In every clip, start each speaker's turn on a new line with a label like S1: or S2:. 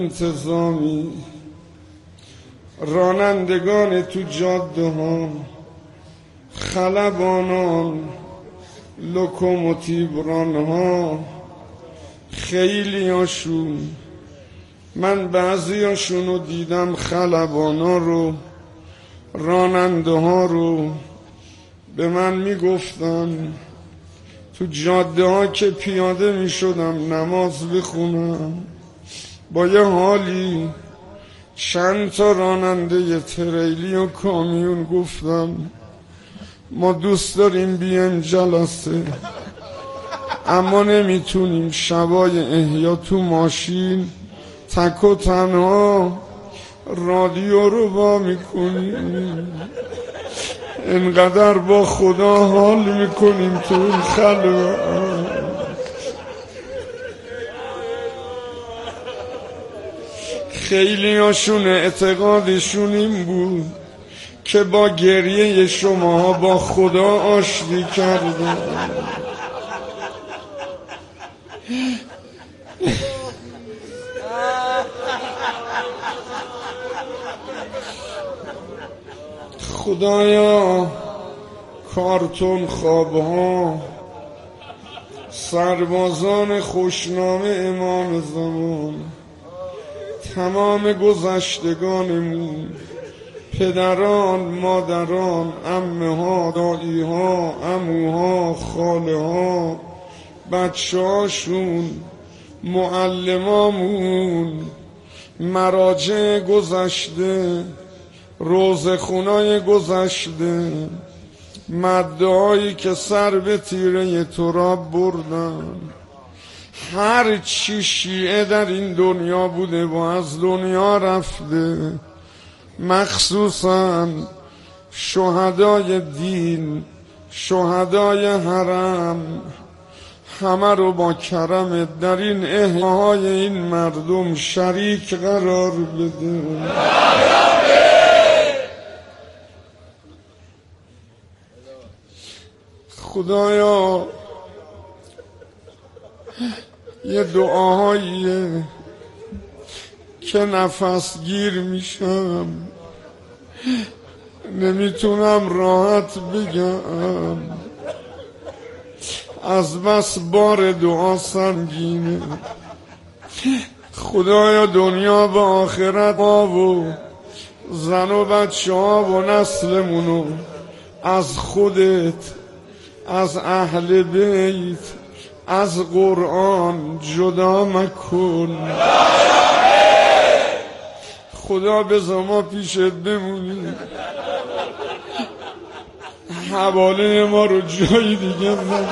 S1: انتظامی رانندگان تو جاده ها، خلبانان، لوکوموتیو ران ها، خیلی هاشون، من بعضی هاشونو دیدم، خلبانا رو، راننده ها رو، به من میگفتن تو جاده ها که پیاده میشدم نماز بخونم، با یه حالی چند تا راننده تریلی و کامیون گفتم ما دوست داریم بیایم جلسه، اما نمیتونیم شبای احیا تو ماشین تک و تنها رادیو رو با میکنیم، انقدر با خدا حال میکنیم تو این خلوت. خیلی هاشون اعتقادشون این بود که با گریه شما با خدا آشتی کردن. خدایا کارتون خوابها، سربازان خوشنام امام زمان، تمام گذشتگانمون، پدران، مادران، عمه ها، دایی ها، عموها، خاله ها، بچه هاشون، معلمامون، مراجع گذشته، روزخونای گذشته، مدعایی که سر به تیره تراب بردن، هر چی شیعه در این دنیا بوده و از دنیا رفته، مخصوصا شهدای دین، شهدای حرم، همه رو با کرم در این احیاهای این مردم شریک قرار بده. خدایا یه دعاهاییه که نفس گیر میشم، نمیتونم راحت بگم، از بس بار دعا سنگینه. خدایا دنیا و آخرت ما و زن و بچه ها و نسلمونو از خودت، از اهل بیت، از قرآن جدا مکن. خدا بذار ما پیشت بمونیم، حواله ما رو جای دیگه نبود.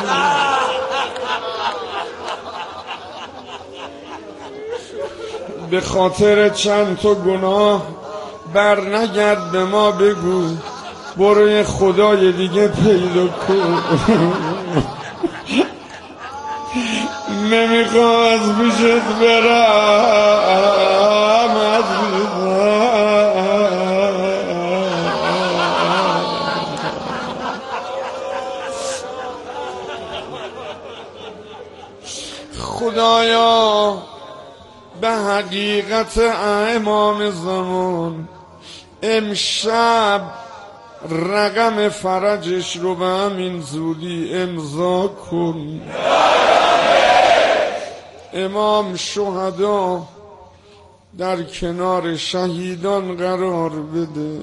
S1: به خاطر چند تا گناه بر نگرد، به ما بگو برو یه خدای دیگه پیدا کن. نمیخوام از پیشت برم، از خدایا به حقیقت امام زمان امشب رقم فرجش رو به همین زودی امضا کن. امام شهدا در کنار شهیدان قرار بده.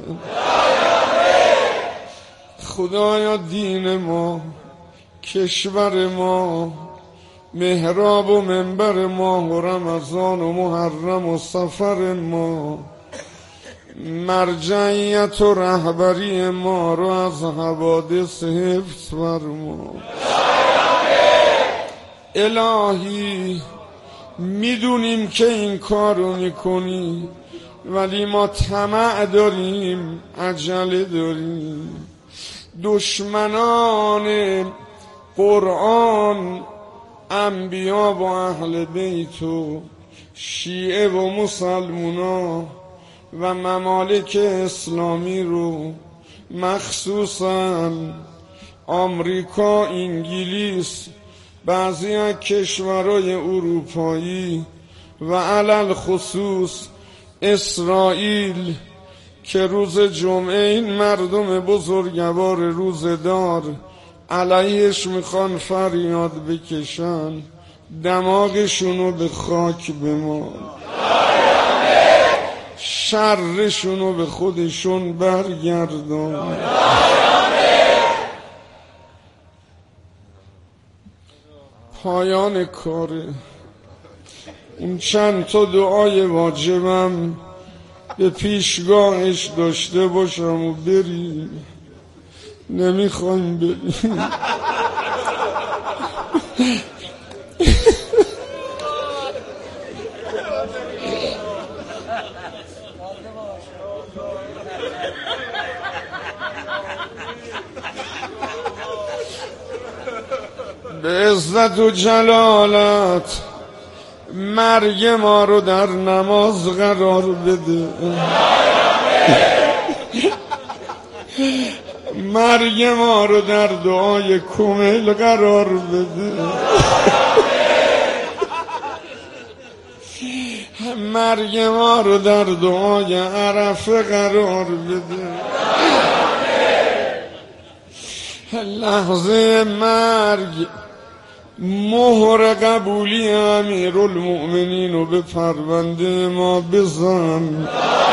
S1: خدایا دین ما، کشور ما، محراب و منبر ما و رمضان و محرم و سفر ما، مرجعیت و رهبری ما رو از حوادث حفظ فرما. الهی میدونیم که این کار رو میکنی، ولی ما طمع داریم، عجله داریم. دشمنان قرآن، انبیا و اهل بیت و شیعه و مسلمونا و ممالک اسلامی رو، مخصوصا آمریکا، انگلیس، بعضی از کشورهای اروپایی و علل خصوص اسرائیل که روز جمعه این مردم بزرگوار روزدار علیهش میخوان فریاد بکشن، دماغشونو به خاک بمان، شرشونو به خودشون برگردان. پایان کاره. اون چند تا دعای واجبم به پیشگاهش داشته باشم و بریم. نمیخوایم بریم. به عزت و جلالت مرگ ما رو در نماز قرار بده، مرگ ما رو در دعای کمیل قرار بده، مرگ ما رو در دعای عرفه قرار بده. لحظه مرگ مهر قبولی امیرالمؤمنین رو به پرونده ما بزن.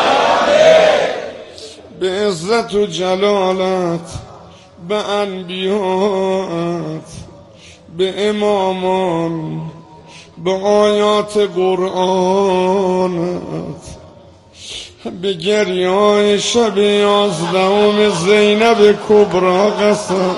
S1: به عزت و جلالت به انبیات، به امامان، به آیات قرآنت، به گریه‌های شب 11 زینب کبرا قسم.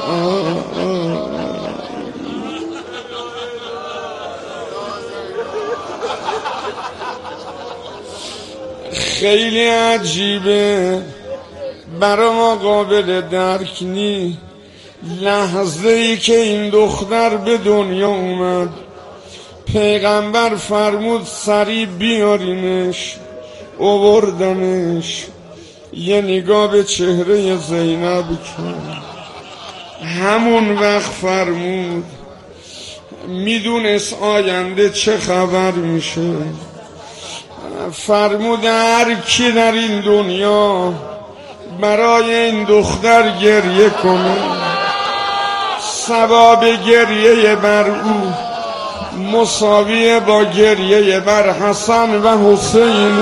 S1: خیلی عجیبه، برای ما قابل درک نی. لحظه ای که این دختر به دنیا اومد پیغمبر فرمود سریع بیارینش، آوردنش، یه نگاه به چهره زینب کرد. همون وقت فرمود میدونست آینده چه خبر میشه. فرمود هر کی در این دنیا برای این دختر گریه کنه، ثواب گریه بر او مساوی با گریه بر حسن و حسین.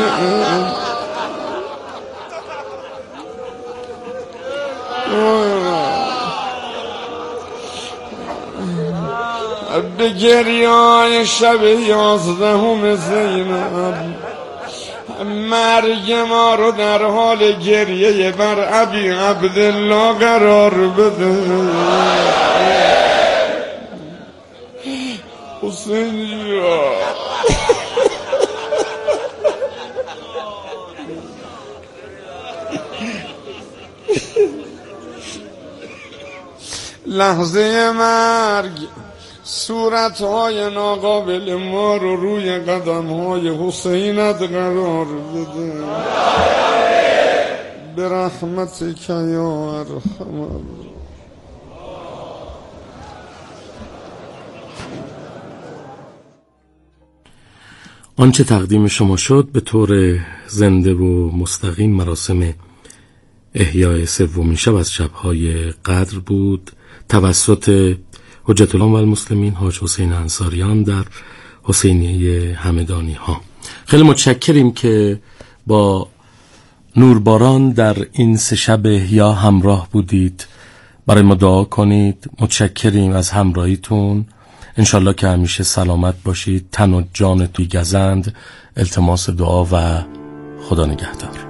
S1: به گریه های شب 11 زینب مرگ ما رو در حال گریه بر ابی عبدالله قرار بده. حسین جا لحظه مرگ صورتهای ناقابل ما رو روی قدمهای حسینت قرار بده. به رحمتک یا ارحم.
S2: آنچه تقدیم شما شد به طور زنده و مستقیم مراسم احیای سومین شب از شب‌های قدر بود توسط حجت الله و المسلمین حاج حسین انصاریان در حسینیه همدانی ها. خیلی متشکریم که با نورباران در این 3 شب احیا همراه بودید. برای ما دعا کنید. متشکریم از همراهیتون. انشالله که همیشه سلامت باشید، تن و جان توی گزند. التماس دعا و خدا نگهدار.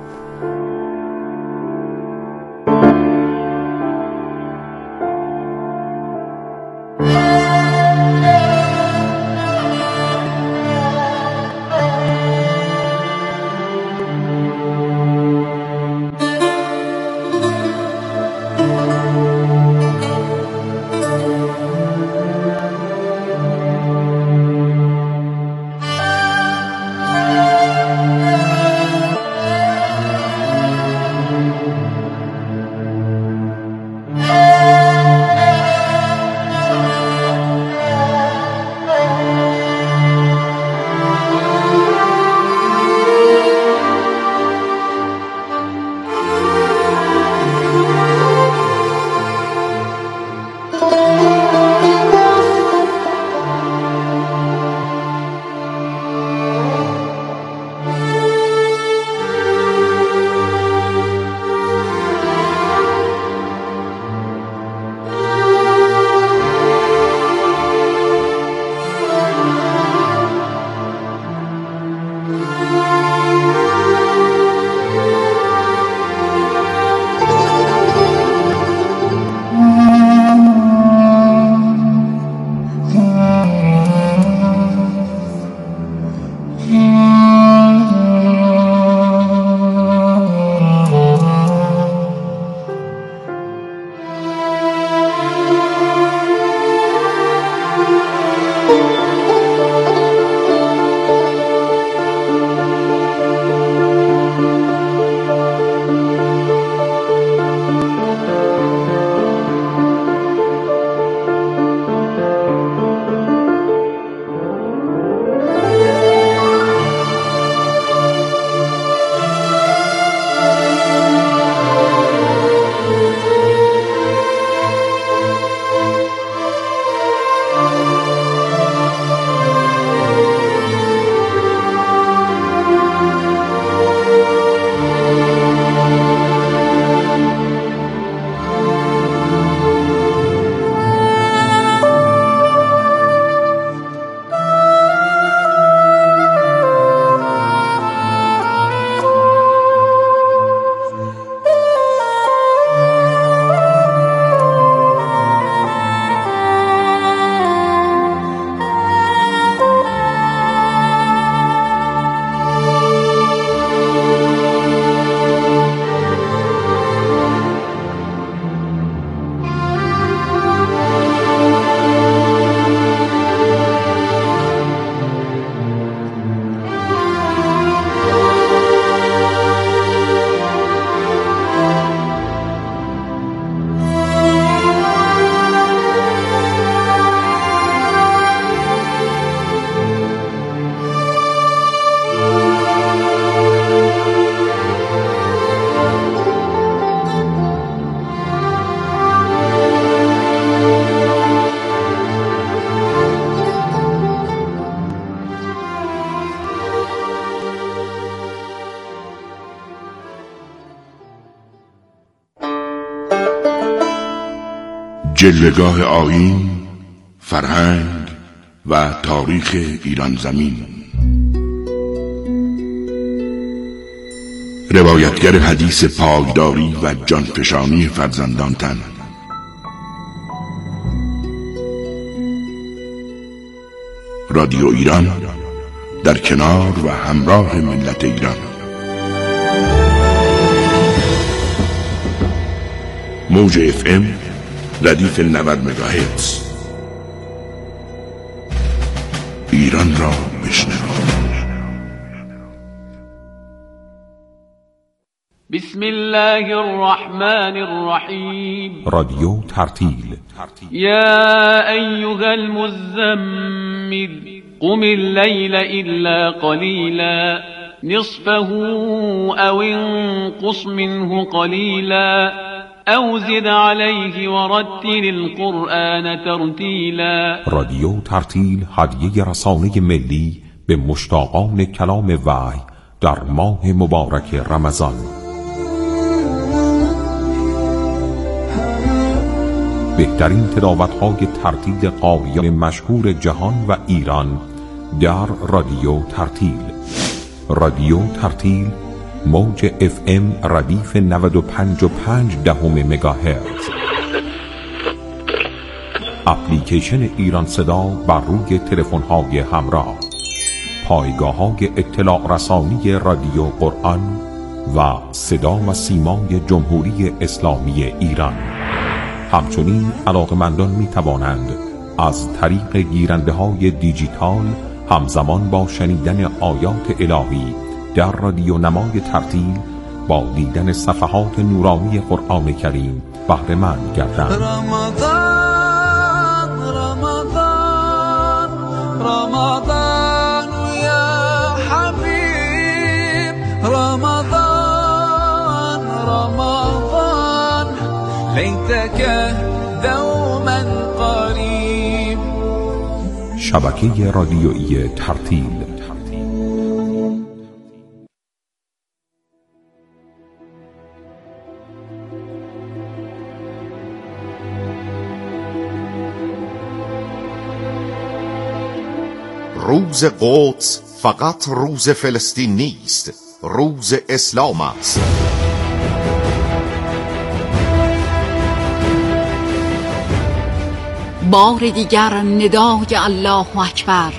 S3: جلوه‌گاه آیین، فرهنگ و تاریخ ایران زمین. روایتگر حدیث پایداری و جانفشانی فرزندان تن. رادیو ایران در کنار و همراه ملت ایران. موج FM ردیف 90 مگاهرتز. ایران را بشنو.
S4: بسم الله الرحمن الرحیم.
S5: رادیو ترتیل.
S4: یا ایها المزمل قم اللیل الا قلیلا نصفه او انقص منه قلیلا او زد علیه ورتل القرآن ترتیلا.
S5: رادیو ترتیل هدیه رسانه ملی به مشتاقان کلام وحی در ماه مبارک رمضان. بهترین تلاوت‌های ترتیل قاریان مشهور جهان و ایران در رادیو ترتیل. رادیو ترتیل موج FM ردیف 95.5 مگاهرتز. اپلیکیشن ایران صدا بر روی تلفن‌های همراه، پایگاه‌های اطلاع رسانی رادیو قرآن و صدا و سیمای جمهوری اسلامی ایران. همچنین علاقمندان می توانند از طریق گیرنده‌های دیجیتال همزمان با شنیدن آیات الهی در رادیو نمای ترتیل با دیدن صفحات نورانی قرآن کریم بهره مند گردند.
S6: رمضان رمضان رمضان یا حبیب رمضان رمضان لیتک دوما قریب.
S5: شبکه رادیویی ترتیل.
S7: روز قدس فقط روز فلسطین نیست، روز اسلام است.
S8: بار دیگر ندای الله اکبر،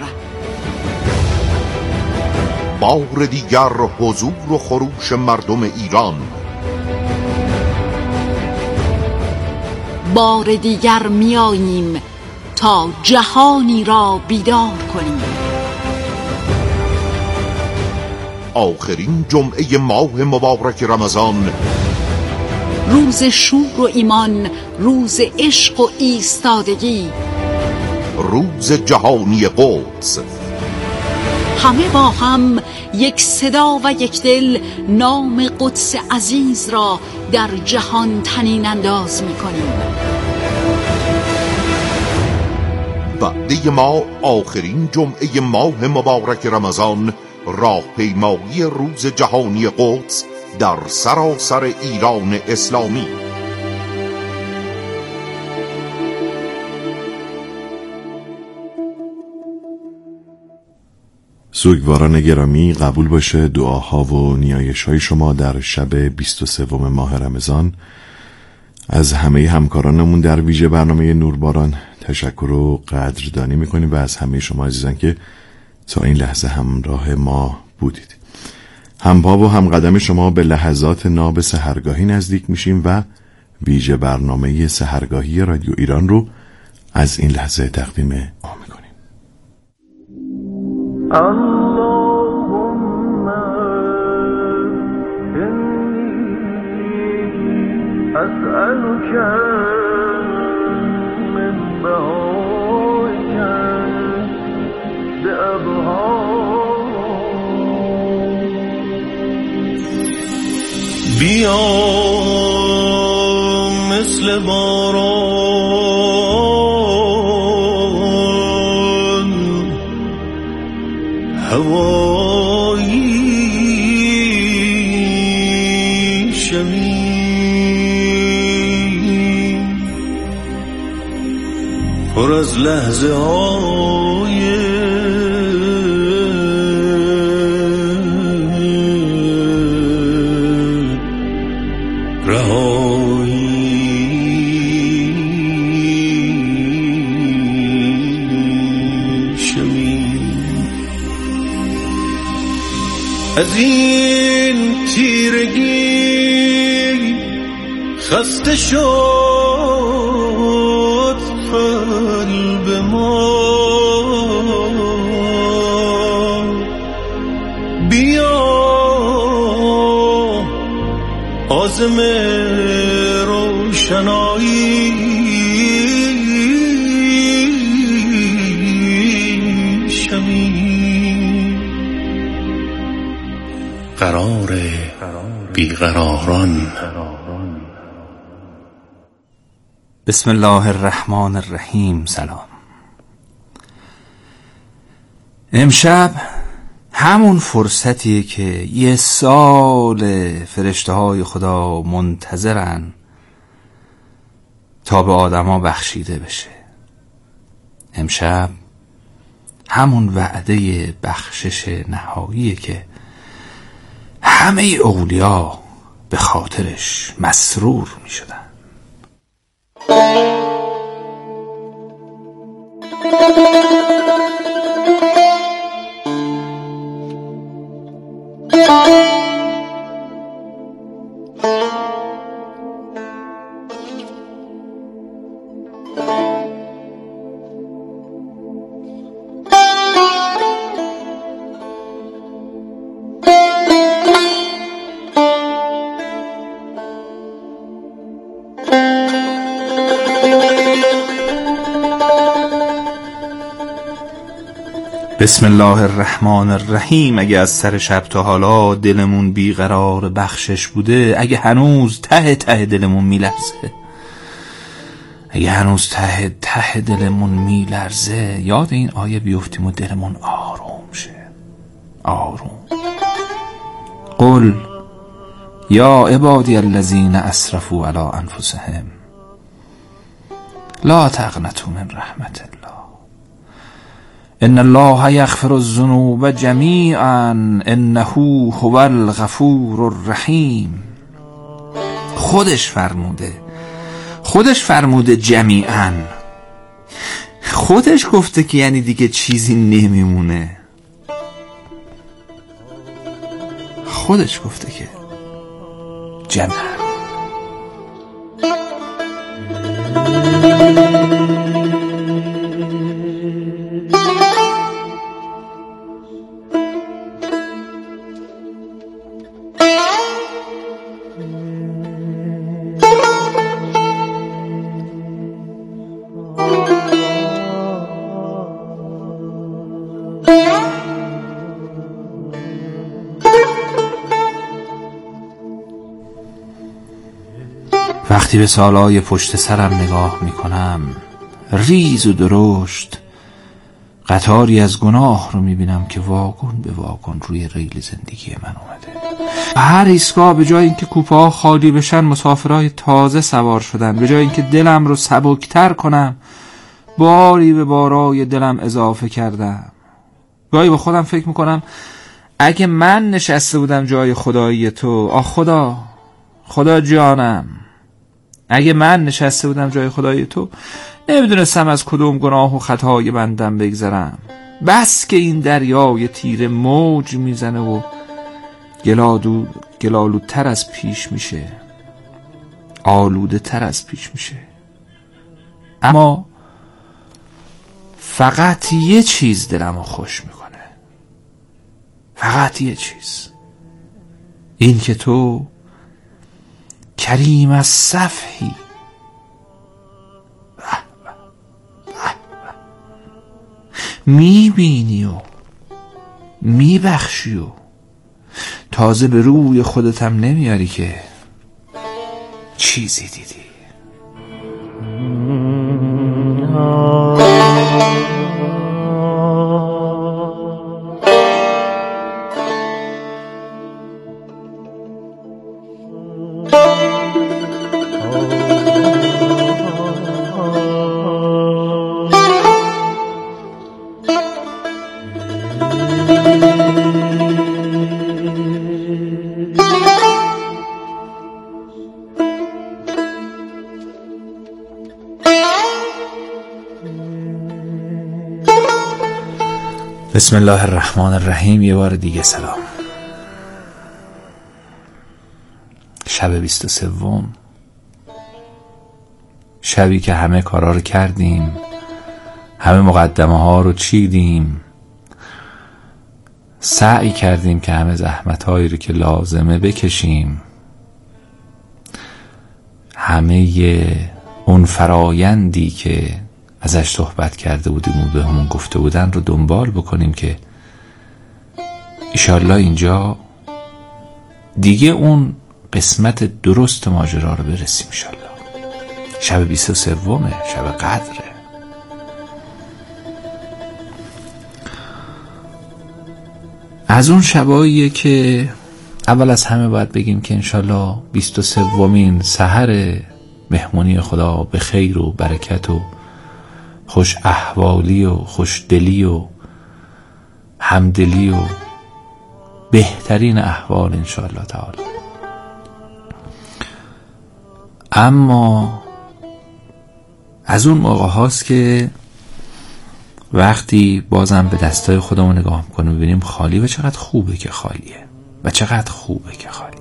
S7: بار دیگر حضور و خروش مردم ایران،
S8: بار دیگر میاییم تا جهانی را بیدار کنیم.
S7: آخرین جمعه ماه مبارک رمضان،
S8: روز شور و ایمان، روز عشق و ایستادگی،
S7: روز جهانی قدس.
S8: همه با هم یک صدا و یک دل نام قدس عزیز را در جهان طنین انداز می‌کنیم.
S7: وعده ما آخرین جمعه ماه مبارک رمضان، راهپیمایی روز جهانی قدس در سراسر ایران اسلامی.
S9: سوگواران گرامی، قبول باشه دعاها و نیایش‌های شما در شب 23 ماه رمضان. از همه همکارانمون در ویژه برنامه نورباران تشکر و قدردانی میکنیم و از همه شما عزیزان که تا این لحظه همراه ما بودید. همپا و همقدم شما به لحظات ناب سحرگاهی نزدیک میشیم و ویژه برنامه سحرگاهی رادیو ایران رو از این لحظه تقدیم ما میکنیم.
S6: اللهم انی اسألك من بهائك بأبهار بیا مثل باران هوایی شوی از لحظه های از این تیرگی خسته شد قلب ما، بیا عازم روشنایی
S2: قرار بیقراران.
S10: بسم الله الرحمن الرحیم. سلام. امشب همون فرصتیه که یه سال فرشته های خدا منتظرن تا به آدما بخشیده بشه. امشب همون وعده بخشش نهاییه که همه اولیا به خاطرش مسرور می شدن. بسم الله الرحمن الرحیم. اگه از سر شب تا حالا دلمون بیقرار بخشش بوده، اگه هنوز ته ته دلمون میلرزه، اگه هنوز ته ته دلمون میلرزه، یاد این آیه بیفتیم و دلمون آروم شه. آروم. قل یا عبادی الذین اسرفوا علی انفسهم لا تقنطوا من رحمت الله ان الله یغفر الذنوب جمیعا انه هو الغفور الرحیم. خودش فرموده جمیعا. خودش گفته که یعنی دیگه چیزی نمیمونه. خودش گفته که جمیعا. وقتی به سالهای پشت سرم نگاه میکنم، ریز و درشت قطاری از گناه رو میبینم که واگن به واگن روی ریل زندگی من اومده. هر ایستگاه به جای اینکه کوپه ها خالی بشن، مسافرهای تازه سوار شدن. به جای اینکه دلم رو سبکتر کنم، باری به بارای دلم اضافه کردم. گاهی با خودم فکر میکنم اگه من نشسته بودم جای خدایی تو، خدا جانم، اگه من نشسته بودم جای خدای تو، نمیدونستم از کدوم گناه و خطای بندم بگذرم. بس که این دریای تیره موج میزنه و گلالودتر از پیش میشه، آلوده تر از پیش میشه. اما فقط یه چیز دلمو خوش میکنه، فقط یه چیز، این که تو کریم از صفحی میبینی و میبخشی و تازه به روی خودتم نمیاری که چیزی دیدی. بسم الله الرحمن الرحیم. یه بار دیگه سلام. شب 23، شبی که همه کارا رو کردیم، همه مقدمه ها رو چیدیم، سعی کردیم که همه زحمت هایی رو که لازمه بکشیم، همه اون فرایندی که ازش صحبت کرده بودیم و به همون گفته بودن رو دنبال بکنیم که ایشالله اینجا دیگه اون قسمت درست ماجرا رو برسیم. ایشالله شب 23 شب قدره. از اون شباییه که اول از همه باید بگیم که انشالله 23مین سحر مهمونی خدا به خیر و برکت و خوش احوالی و خوش دلی و همدلی و بهترین احوال انشاءالله تعالی. اما از اون موقع هاست که وقتی بازم به دستای خودمون نگاه میکنیم ببینیم خالی و چقدر خوبه که خالیه و چقدر خوبه که خالیه.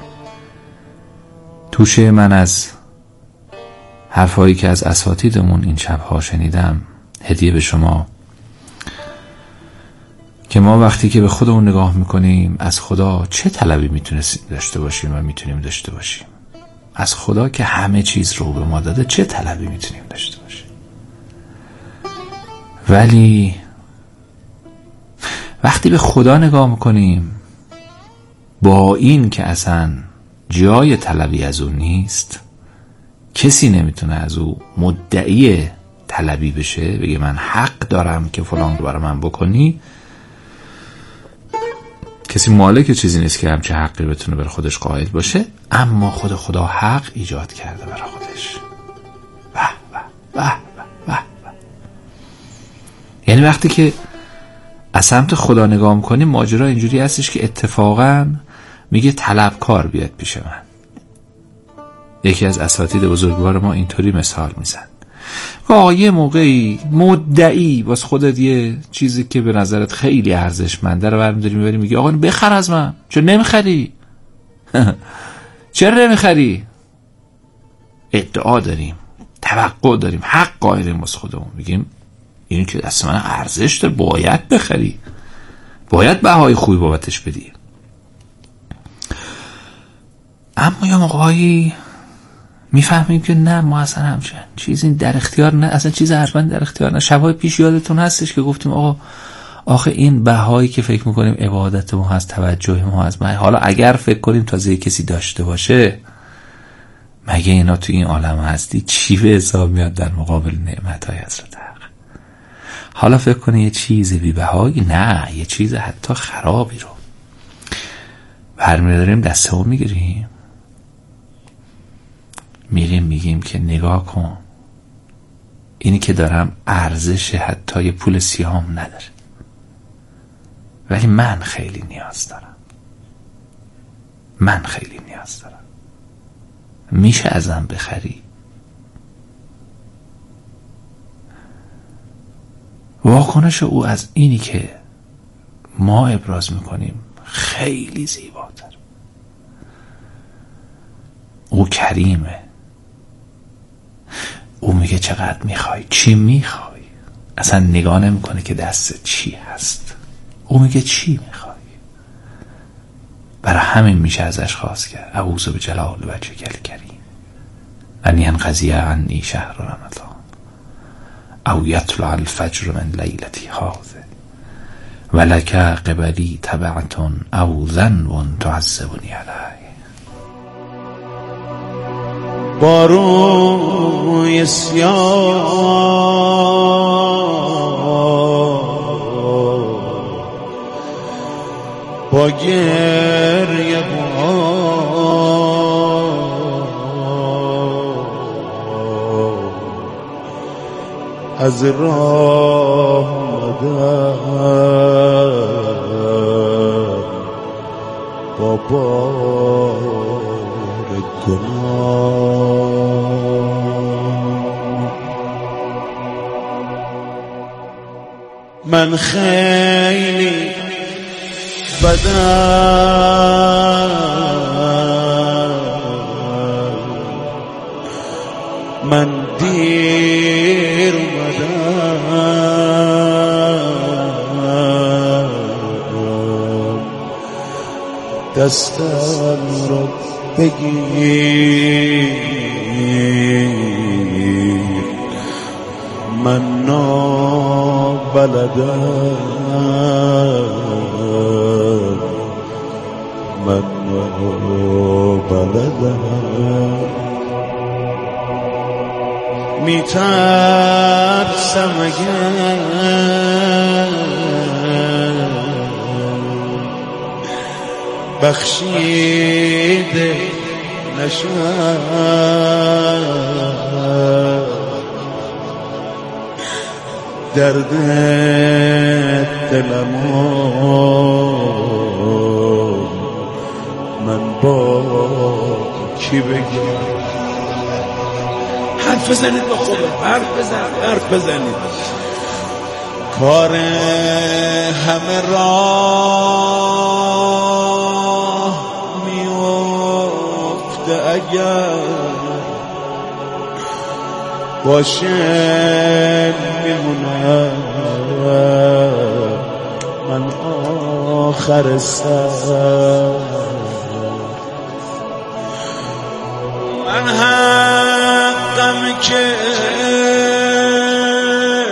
S10: توشه من از حرفایی که از اساتیدمون این شبها شنیدم هدیه به شما، که ما وقتی که به خودمون نگاه میکنیم از خدا چه طلبی میتونستیم داشته باشیم و میتونیم داشته باشیم؟ از خدا که همه چیز رو به ما داده چه طلبی میتونیم داشته باشیم؟ ولی وقتی به خدا نگاه میکنیم با این که اصلا جای طلبی از اون نیست، کسی نمیتونه از او مدعی طلبی بشه، بگه من حق دارم که فلان رو برای من بکنی. کسی مالک چیزی نیست که همچه حقی بتونه برای خودش قائل باشه، اما خدا حق ایجاد کرده برای خودش. یعنی وقتی که از سمت خدا نگاه میکنیم ماجرا اینجوری هستش که اتفاقا میگه طلبکار بیاد پیش من. یکی از اساتید بزرگوار ما اینطوری مثال میزن: یه موقعی مدعی واسه خودت یه چیزی که به نظرت خیلی ارزشمنده رو برمی‌داری میبری میگی آقا بخر از من. چرا نمیخری؟ چرا نمیخری؟ ادعا داریم، توقع داریم، حق قائلیم واسه خودمون، میگیم این که دست من ارزش داره، باید بخری، باید بهای خوبی بابتش بدی. اما یا موقعی میفهمیم که نه، ما اصلا همچین چیزی در اختیار نه، اصلا چیز ارزشمند در اختیار نه. شبای پیش یادتون هستش که گفتیم آقا آخه این بهایی که فکر میکنیم عبادت ما هست، توجه ما هست، حالا اگر فکر کنیم تازه کسی داشته باشه، مگه اینا تو این عالم هستی چی به حساب میاد در مقابل نعمتهای حضرت حق؟ حالا فکر کنی یه چیز بی بهایی، نه، یه چیز حتی خرابی رو برمی‌داریم دستمون میگیریم، میگیم که نگاه کن، اینی که دارم ارزش حتی یه پول سیاهم نداره، ولی من خیلی نیاز دارم، میشه ازم بخری؟ واکنش او از اینی که ما ابراز میکنیم خیلی زیباتر. او کریمه، او میگه چقدر میخوای، چی میخوای، اصلا نگاه نمیکنه که دست چی هست، او میگه چی میخوای. برای همین میشه ازش خواست کرد اعوذ بجلال وجهک الکریم ان ینقضی عنی شهر رمضان او یطلع الفجر من لیلتی هذه ولک قبلی تبعتون او ذنب تعذبنی علیه.
S6: باروی سیاه با گریه از راه با بار گناه من خیلی بدم، من دیر اومدم، دستم رو بگیر، من نابلدم، من نابلدم، میترسم اگر بخشیده نشم، درد دلمو من با کی بگم؟ حرف بزنید با خدا، حرف بزنید. کار همه راه میفته اگر باشه میمونم من آخر سر، من حقم که